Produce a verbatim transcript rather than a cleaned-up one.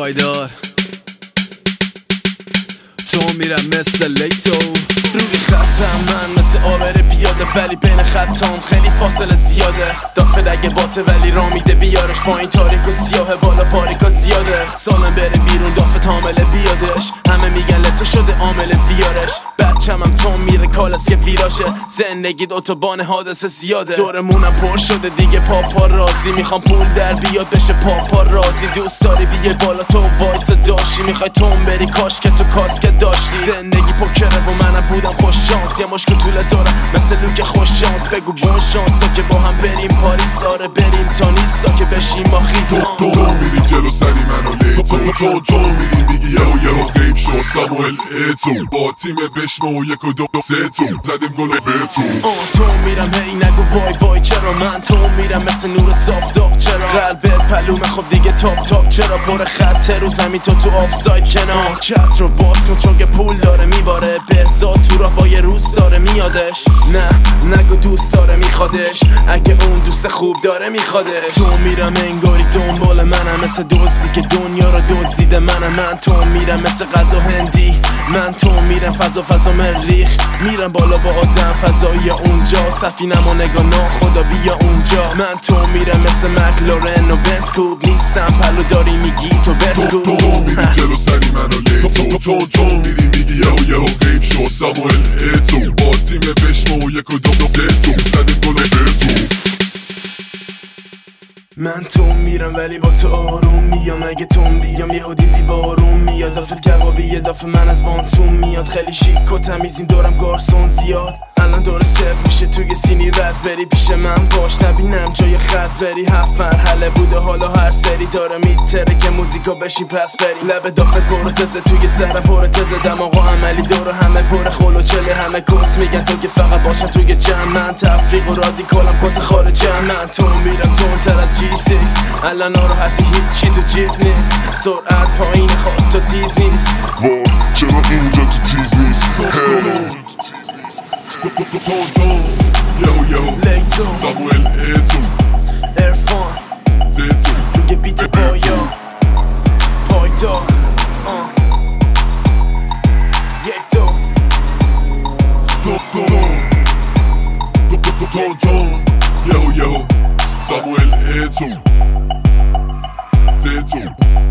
پایدار تو میرم مثل لیتو روی خطم من مثل آبر پیاده ولی بین خطام خیلی فاصله زیاده دافت اگه باته ولی را میده بیارش پایین تاریک و سیاه بالا پاریکا زیاده سالم بره بیرون دافت حامله بیادش همه میگن لته شده عامل ویارش بچم هم تو میره کالس که ویراشه زندگی اتوبان حادثه زیاده دورمونم پر شده دیگه پاپا رازی میخوام پول در بیاد بشه پاپا رازی دوست داری بیه بالا تو وایس داشتی میخوای توم بری کاش که تو کاسکت داشتی زندگی پوکره و منم بودم خوش شانس یه مشکل طوله دارم مثل لوک خوش شانس بگو بون شانسا که با هم بریم پاریس آره بریم تا نیستا که بشیم ما خیس تو تو میری جلو سری منو لیتو تو تو میری میگی یهو یهو غیب شو ساموئل ایتو با تیم بشمو یک و دو سه تو زدیم گل بهتون آه تو میرم هی نگو وای وای چرا من تو میرم مثل نور صافتاب چرا قلبت پلومه خب دیگه تاپ تاپ چرا پر خط رو زمین تو تو آفساید کنار چت رو باز کن چون که پول داره میباره بهزاد تو راه با یه روز داره میادش نه نگو دوست داره میخوادش اگه اون دوست خوب داره میخوادش تو میرم انگاری دنبال منم مثل دوستی که دنیا رو دزدیده منم من تو میرم مثل غذا هندی من تو میرم فضا فضا مریخ میرم بالا با آدم فضایی اونجا سفینم و نگاه ناخدا بیا اونجا من تو میرم مثل مکلارن و بسکوب نیستم پلو داری میگی تو بسکوب تو تو میری جلو سری منو لیتو تو تو میری میگی یهو یهو غیب شو ساموئل ایتو با تیم بشمو یک و دو سه تو زدیم گل بهتون من تو میرم ولی با تو آروم میام اگه تو بیام یهو دیدی بارون میاد دافت کبابی یه دافه من از بانسون میاد خیلی شیک و تمیزیم دورم گارسون زیاد الان دور صرف میشه توی سینی رز بری پیش من باش نبینم جای خز بری هفت مرحله بوده حالا هر سری داره میتره که موزیکا بشی پس بری لب دافت پر تزه توی سرم پر تزه دماغ و عملی دور همه پر خلو چله همه کس میگن تو که فقط باشن توی جمع من تفریق و رادیکالم کس خارجم من تو میرم تون تر از جی سیکس الان ناراحتی هیچی تو جیب نیست سرعت پایین خود تو تیز نیست وای چرا اینجا تو تیز نیست تو تو تو یهو یهو لیتو ساموئل ایتو ارفان زیتو روی بیت بایا پایدار یک دو تو تو تو تو تو یهو یهو ساموئل ایتو زیتو